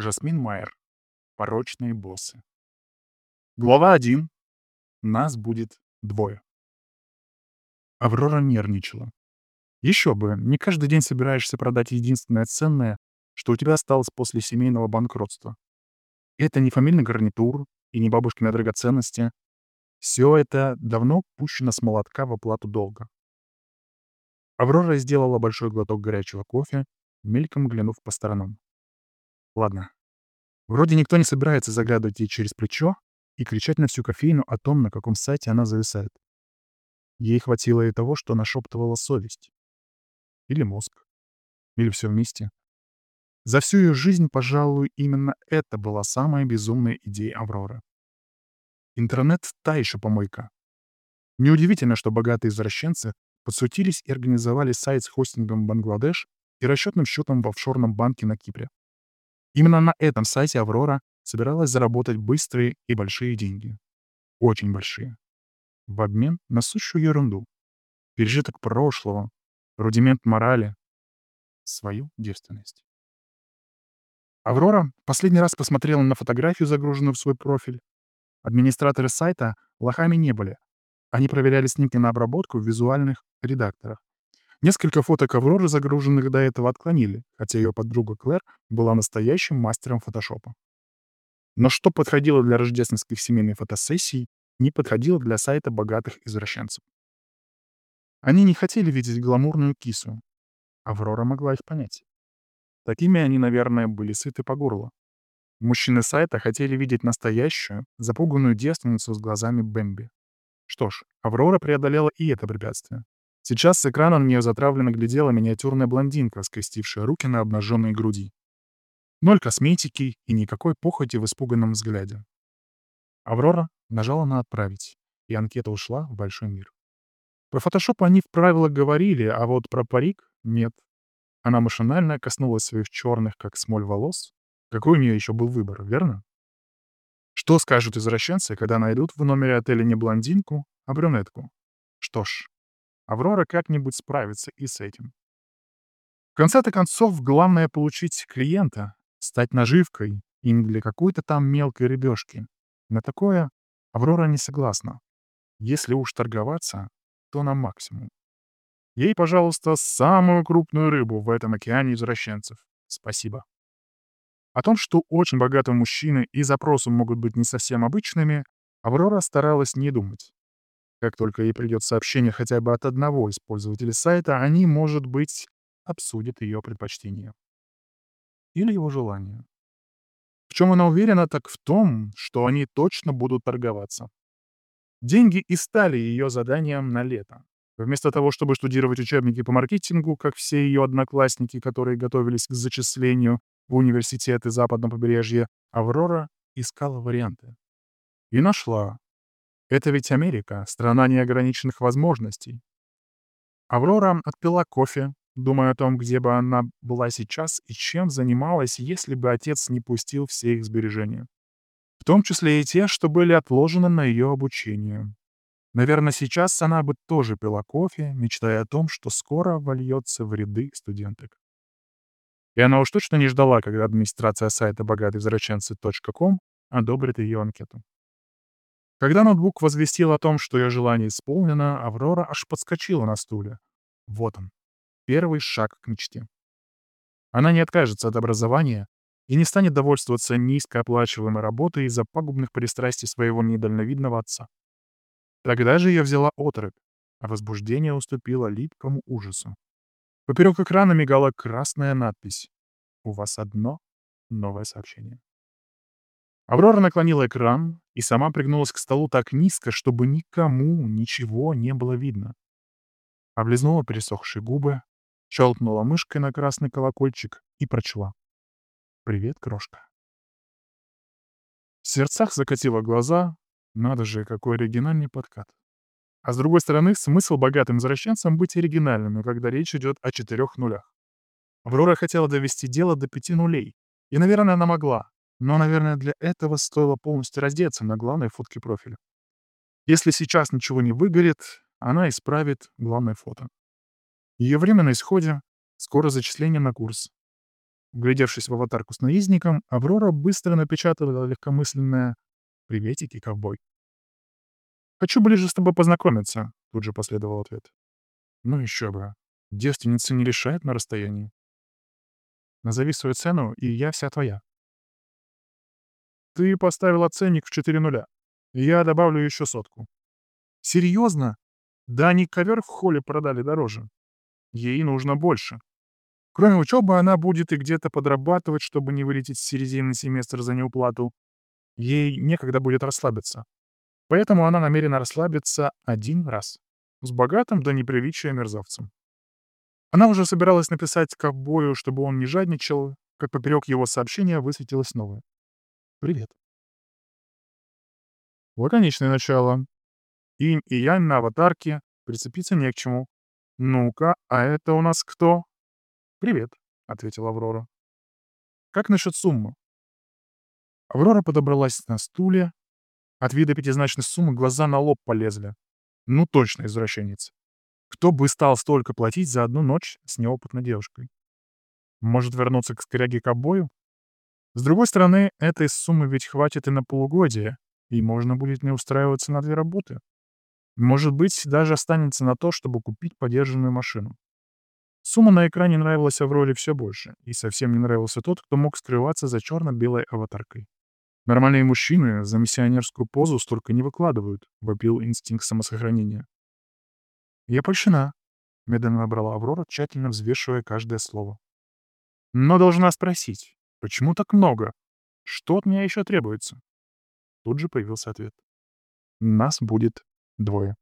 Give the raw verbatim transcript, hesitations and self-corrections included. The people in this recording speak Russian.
Жасмин Майер. Порочные боссы. Глава один. Нас будет двое. Аврора нервничала. Еще бы, не каждый день собираешься продать единственное ценное, что у тебя осталось после семейного банкротства. Это не фамильный гарнитур и не бабушкины драгоценности. Все это давно пущено с молотка в оплату долга. Аврора сделала большой глоток горячего кофе, мельком глянув по сторонам. Ладно, вроде никто не собирается заглядывать ей через плечо и кричать на всю кофейню о том, на каком сайте она зависает. Ей хватило и того, что нашептывала совесть. Или мозг. Или все вместе. За всю ее жизнь, пожалуй, именно это была самая безумная идея Авроры. Интернет — та еще помойка. Неудивительно, что богатые извращенцы подсуетились и организовали сайт с хостингом в Бангладеш и расчетным счетом в офшорном банке на Кипре. Именно на этом сайте Аврора собиралась заработать быстрые и большие деньги. Очень большие. В обмен на сущую ерунду. Пережиток прошлого, рудимент морали, свою девственность. Аврора последний раз посмотрела на фотографию, загруженную в свой профиль. Администраторы сайта лохами не были. Они проверяли снимки на обработку в визуальных редакторах. Несколько фоток Авроры, загруженных до этого, отклонили, хотя ее подруга Клэр была настоящим мастером фотошопа. Но что подходило для рождественских семейных фотосессий, не подходило для сайта богатых извращенцев. Они не хотели видеть гламурную кису. Аврора могла их понять. Такими они, наверное, были сыты по горло. Мужчины сайта хотели видеть настоящую, запуганную девственницу с глазами Бэмби. Что ж, Аврора преодолела и это препятствие. Сейчас с экрана на нее затравленно глядела миниатюрная блондинка, скрестившая руки на обнаженной груди. Ноль косметики и никакой похоти в испуганном взгляде. Аврора нажала на «Отправить», и анкета ушла в большой мир. Про фотошоп они в правилах говорили, а вот про парик — нет. Она машинально коснулась своих черных, как смоль, волос. Какой у нее еще был выбор, верно? Что скажут извращенцы, когда найдут в номере отеля не блондинку, а брюнетку? Что ж, Аврора как-нибудь справится и с этим. В конце-то концов, главное — получить клиента, стать наживкой, и не для какой-то там мелкой рыбешки. На такое Аврора не согласна. Если уж торговаться, то на максимум. Ей, пожалуйста, самую крупную рыбу в этом океане извращенцев. Спасибо. О том, что очень богатые мужчины и запросы могут быть не совсем обычными, Аврора старалась не думать. Как только ей придет сообщение хотя бы от одного из пользователей сайта, они, может быть, обсудят ее предпочтения. Или его желания. В чем она уверена, так в том, что они точно будут торговаться. Деньги и стали ее заданием на лето. Вместо того, чтобы штудировать учебники по маркетингу, как все ее одноклассники, которые готовились к зачислению в университеты западного побережья, Аврора искала варианты. И нашла. Это ведь Америка, страна неограниченных возможностей. Аврора отпила кофе, думая о том, где бы она была сейчас и чем занималась, если бы отец не пустил все их сбережения. В том числе и те, что были отложены на ее обучение. Наверное, сейчас она бы тоже пила кофе, мечтая о том, что скоро вольется в ряды студенток. И она уж точно не ждала, когда администрация сайта богатыеизвращенцы точка ком одобрит ее анкету. Когда ноутбук возвестил о том, что ее желание исполнено, Аврора аж подскочила на стуле. Вот он, первый шаг к мечте. Она не откажется от образования и не станет довольствоваться низкооплачиваемой работой из-за пагубных пристрастий своего недальновидного отца. Тогда же ее взяла оторопь, а возбуждение уступило липкому ужасу. Поперек экрана мигала красная надпись: «У вас одно новое сообщение». Аврора наклонила экран и сама пригнулась к столу так низко, чтобы никому ничего не было видно. Облизнула пересохшие губы, щелкнула мышкой на красный колокольчик и прочла: «Привет, крошка». В сердцах закатила глаза. Надо же, какой оригинальный подкат. А с другой стороны, смысл богатым извращенцам быть оригинальными, когда речь идет о четырех нулях. Аврора хотела довести дело до пяти нулей. И, наверное, она могла. Но, наверное, для этого стоило полностью раздеться на главной фотке профиля. Если сейчас ничего не выгорит, она исправит главное фото. Ее время на исходе, скоро зачисление на курс. Вглядевшись в аватарку с наездником, Аврора быстро напечатала легкомысленное «Приветики, ковбой». «Хочу ближе с тобой познакомиться», — тут же последовал ответ. «Ну еще бы. Девственницы не решают на расстоянии. Назови свою цену, и я вся твоя». «Ты поставила ценник в четыре нуля. Я добавлю еще сотку». «Серьезно? Да они ковер в холле продали дороже. Ей нужно больше. Кроме учебы, она будет и где-то подрабатывать, чтобы не вылететь в серединный семестр за неуплату. Ей некогда будет расслабиться. Поэтому она намерена расслабиться один раз. С богатым до неприличия мерзавцем». Она уже собиралась написать ковбою, чтобы он не жадничал, как поперек его сообщения высветилось новое. «Привет». Лаконичное начало. Инь и янь на аватарке, прицепиться не к чему. «Ну-ка, а это у нас кто?» «Привет», — ответила Аврора. «Как насчет суммы?» Аврора подобралась на стуле. От вида пятизначной суммы глаза на лоб полезли. Ну точно извращенец. Кто бы стал столько платить за одну ночь с неопытной девушкой? Может вернуться к скряге-ковбою? С другой стороны, этой суммы ведь хватит и на полугодие, и можно будет не устраиваться на две работы. Может быть, даже останется на то, чтобы купить подержанную машину. Сумма на экране нравилась Авроре все больше, и совсем не нравился тот, кто мог скрываться за черно-белой аватаркой. «Нормальные мужчины за миссионерскую позу столько не выкладывают», — вопил инстинкт самосохранения. «Я польщена», — медленно набрала Аврора, тщательно взвешивая каждое слово. «Но должна спросить, почему так много? Что от меня еще требуется?» Тут же появился ответ. «Нас будет двое».